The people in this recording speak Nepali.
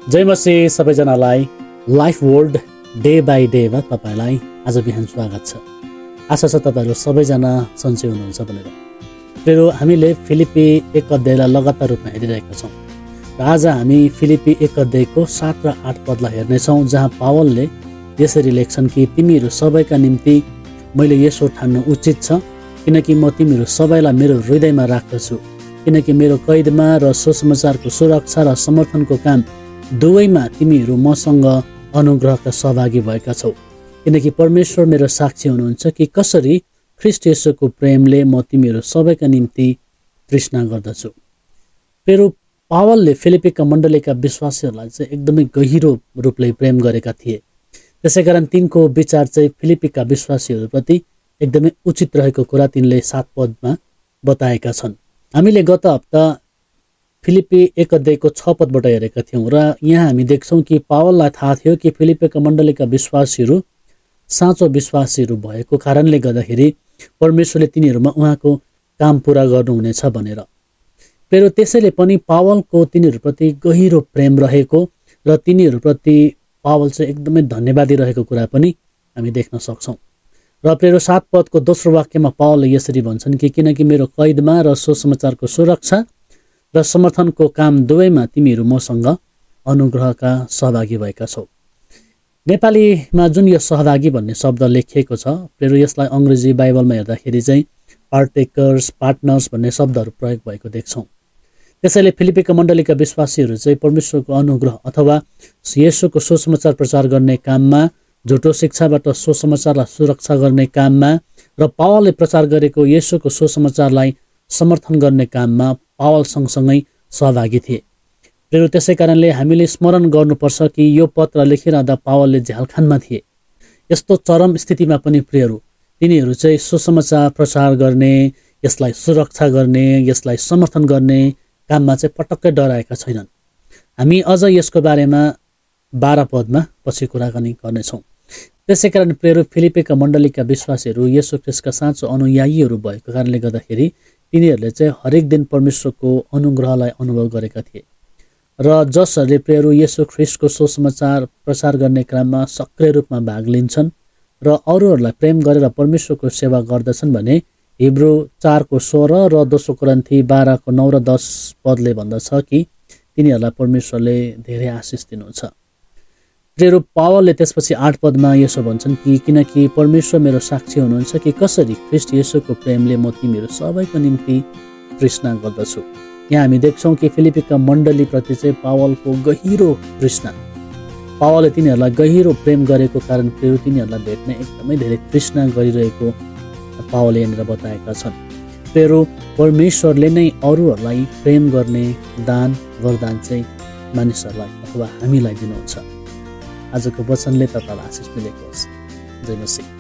जय मसीह सबैजनालाई लाइफ वर्ल्ड डे बाई डेमा तपाईँलाई आज बिहान स्वागत छ। आशा छ तपाईँहरू सबैजना सन्चै हुनुहुन्छ भनेर। फेरि हामीले फिलिपी 1 अध्यायलाई लगातार रूपमा हेरिरहेका छौँ र आज हामी फिलिपी 1 अध्यायको 7 र 8 पदलाई हेर्नेछौँ, जहाँ पावलले यसरी लेख्छन् कि तिमीहरू सबैका निम्ति मैले यसो ठान्नु उचित छ, किनकि म तिमीहरू सबैलाई मेरो हृदयमा राख्दछु, किनकि मेरो कैदमा र सुसमाचारको सुरक्षा र समर्थनको काम दुवैमा तिमीहरू मसँग अनुग्रहका सहभागी भएका छौ, किनकि परमेश्वर मेरो साक्षी हुनुहुन्छ कि कसरी ख्रीष्ट येशूको प्रेमले म तिमीहरू सबैका निम्ति तृष्णा गर्दछु। फेरि पावलले फिलिपीका मण्डलीका विश्वासीहरूलाई चाहिँ एकदमै गहिरो रूपले प्रेम गरेका थिए। त्यसै कारण तिनको विचार चाहिँ फिलिपीका विश्वासीहरूप्रति एकदमै उचित रहेको कुरा तिनले 7 पदमा बताएका छन्। हामीले गत हप्ता फिलिपी 1 अध्यायको 6 पदबाट हेरेका थियौँ र यहाँ हामी देख्छौँ कि पावललाई थाहा थियो कि फिलिपीका मण्डलीका विश्वासीहरू साँचो विश्वासीहरू भएको कारणले गर्दाखेरि परमेश्वरले तिनीहरूमा उहाँको काम पुरा गर्नुहुनेछ भनेर। फेरि त्यसैले पनि पावलको तिनीहरूप्रति गहिरो प्रेम रहेको र तिनीहरूप्रति पावल चाहिँ एकदमै धन्यवादी रहेको कुरा पनि हामी देख्न सक्छौँ। र फेरि 7 पदको दोस्रो वाक्यमा पावलले यसरी भन्छन् कि किनकि मेरो कैदमा र सुसमाचारको सुरक्षा र समर्थनको काम दुवैमा तिमीहरू मसँग अनुग्रहका सहभागी भएका छौ। नेपालीमा जुन यो सहभागी भन्ने शब्द लेखिएको छ, फेरि यसलाई अङ्ग्रेजी बाइबलमा हेर्दाखेरि चाहिँ पार्टेकर्स, पार्टनर्स भन्ने शब्दहरू प्रयोग भएको देख्छौँ। त्यसैले फिलिपीका मण्डलीका विश्वासीहरू चाहिँ परमेश्वरको अनुग्रह अथवा येशूको सुसमाचार प्रचार गर्ने काममा, झुटो शिक्षाबाट सुसमाचारलाई सुरक्षा गर्ने काममा र पावलले प्रचार गरेको येशूको सुसमाचारलाई समर्थन गर्ने काममा पावल सँगसँगै सहभागी थिए। फेरि त्यसै कारणले हामीले स्मरण गर्नुपर्छ कि यो पत्र लेखिरहँदा पावलले झ्यालखानमा थिए। यस्तो चरम स्थितिमा पनि प्रियहरू तिनीहरू चाहिँ सुसमाचार प्रचार गर्ने, यसलाई सुरक्षा गर्ने, यसलाई समर्थन गर्ने काममा चाहिँ पटक्कै डराएका छैनन्। हामी अझ यसको बारेमा 12 पदमा पछि कुराकानी गर्नेछौँ। त्यसै कारण प्रियहरू फिलिपीका मण्डलीका विश्वासीहरू येशू ख्रीष्टका साँचो अनुयायीहरू भएको कारणले गर्दाखेरि तिनीहरूले चाहिँ हरेक दिन परमेश्वरको अनुग्रहलाई अनुभव गरेका थिए र जसहरूले प्रियहरू येशू ख्रीष्टको सुसमाचार प्रचार गर्ने क्रममा सक्रिय रूपमा भाग लिन्छन् र अरूहरूलाई प्रेम गरेर परमेश्वरको सेवा गर्दछन् भने हिब्रू 4:16 र 2 कोरिन्थी 12:9 र 10 पदले भन्दछ कि तिनीहरूलाई परमेश्वरले धेरै आशिष दिनुहुन्छ। प्रियहरू पावलले त्यसपछि 8 पदमा यसो भन्छन् कि किनकि परमेश्वर मेरो साक्षी हुनुहुन्छ कि कसरी ख्रीष्ट येशूको प्रेमले म तिमीहरू सबैको निम्ति तृष्णा गर्दछु। यहाँ हामी देख्छौँ कि फिलिपीका मण्डलीप्रति चाहिँ पावलको गहिरो तृष्णा, पावलले तिनीहरूलाई गहिरो प्रेम गरेको कारण प्रिय तिनीहरूलाई भेट्ने एकदमै धेरै तृष्णा गरिरहेको पावलले यहाँनिर बताएका छन्। प्रिय परमेश्वरले नै अरूहरूलाई प्रेम गर्ने दान वरदान चाहिँ मानिसहरूलाई अथवा हामीलाई दिनुहुन्छ। आजको वचनले तपाईँलाई आशिष मिलेको होस्। जय मसीह।